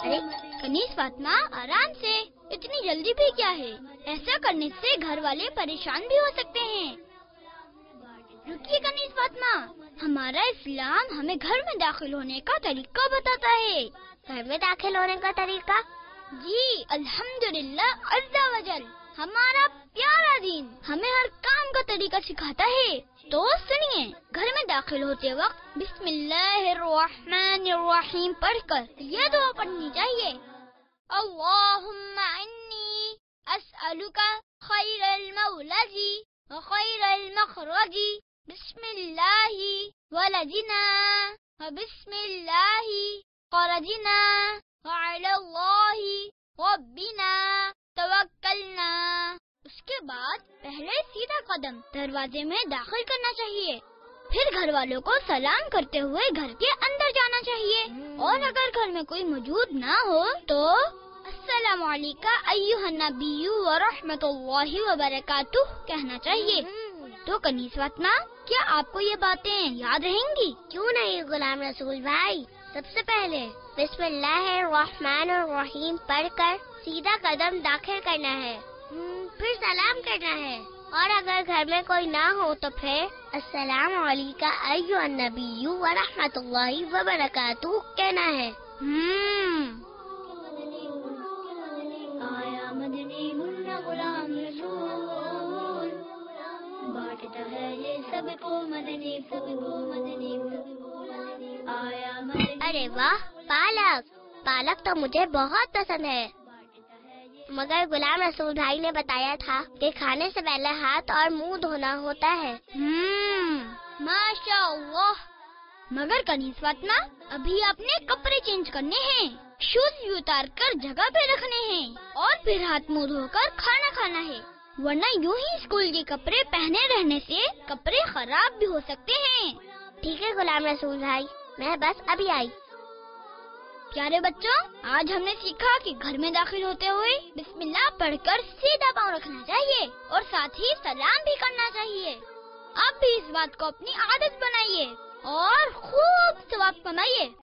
ارے کنیز فاطمہ آرام سے، اتنی جلدی بھی کیا ہے؟ ایسا کرنے سے گھر والے پریشان بھی ہو سکتے ہیں۔ رکیے کنیز فاطمہ، ہمارا اسلام ہمیں گھر میں داخل ہونے کا طریقہ بتاتا ہے۔ گھر میں داخل ہونے کا طریقہ؟ جی الحمدللہ عز و جل، ہمارا پیارا دین ہمیں ہر کام کا طریقہ سکھاتا ہے۔ تو سنیے، گھر میں داخل ہوتے وقت بسم اللہ الرحمن الرحیم پڑھ کر یہ دعا پڑھنی چاہیے: اللہم انی اسألک خیر المولد وخیر المخرج، بسم اللہ ولجنا وبسم اللہ خرجنا وعلی اللہ ربنا توکلنا۔ اس کے بعد پہلے سیدھا قدم دروازے میں داخل کرنا چاہیے، پھر گھر والوں کو سلام کرتے ہوئے گھر کے اندر جانا چاہیے، اور اگر گھر میں کوئی موجود نہ ہو تو السلام علیکم ایھا النبی ورحمۃ اللہ وبرکاتہ کہنا چاہیے۔ تو کنیز فاطمہ، کیا آپ کو یہ باتیں یاد رہیں گی؟ کیوں نہیں غلام رسول بھائی، سب سے پہلے بسم اللہ الرحمن الرحیم پڑھ کر سیدھا قدم داخل کرنا ہے، پھر سلام کرنا ہے، اور اگر گھر میں کوئی نہ ہو تو پھر السلام علیکم ایھا النبی ورحمۃ اللہ وبرکاتہ کہنا ہے۔ آیا مدنی منا غلام رسول، بانٹتا ہے یہ سب کو مدنی آیا مدنی۔ ارے واہ، پالک تو مجھے بہت پسند ہے، مگر غلام رسول بھائی نے بتایا تھا کہ کھانے سے پہلے ہاتھ اور منہ دھونا ہوتا ہے۔ ماشاء اللہ، مگر کنیز فاطمہ ابھی آپ نے کپڑے چینج کرنے ہیں، شوز بھی اتار کر جگہ پہ رکھنے ہیں، اور پھر ہاتھ منہ دھو کر کھانا کھانا ہے، ورنہ یوں ہی اسکول کے کپڑے پہنے رہنے سے کپڑے خراب بھی ہو سکتے ہیں۔ ٹھیک ہے غلام رسول بھائی، میں بس ابھی آئی۔ پیارے بچوں، آج ہم نے سیکھا کہ گھر میں داخل ہوتے ہوئے بسم اللہ پڑھ کر سیدھا پاؤں رکھنا چاہیے، اور ساتھ ہی سلام بھی کرنا چاہیے۔ آپ بھی اس بات کو اپنی عادت بنائیے اور خوب ثواب کمائیے۔